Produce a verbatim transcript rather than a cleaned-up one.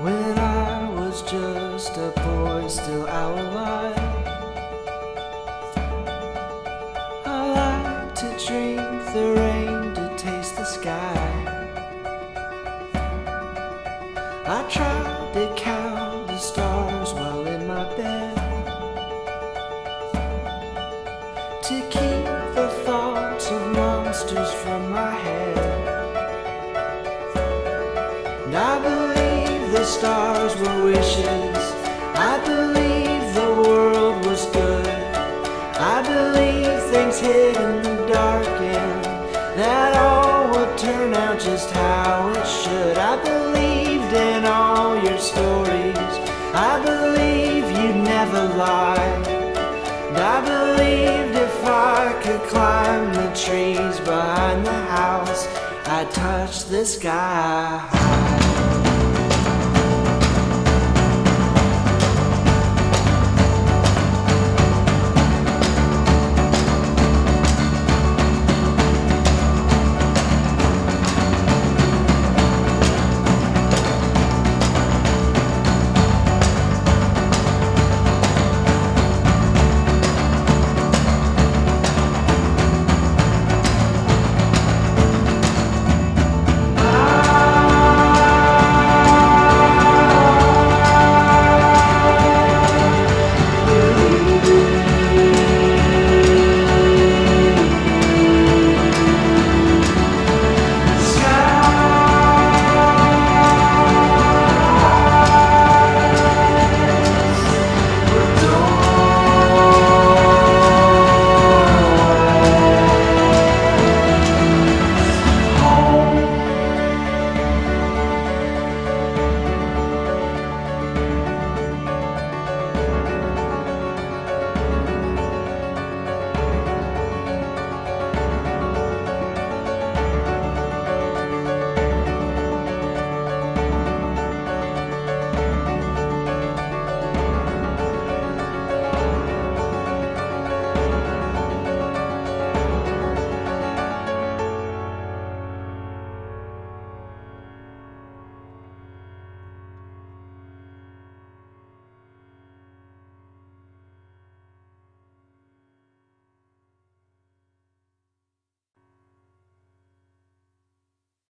When I was just a boy still out alive, I like to drink the rain to taste the sky. I tried to count the stars while in my bed, to keep the thoughts of monsters from my head. And I believe the stars were wishes, I believe the world was good, I believe things hid in the dark and that all would turn out just how it should. I believed in all your stories, I believe you'd never lie, and I believed if I could climb the trees behind the house, I'd touch the sky.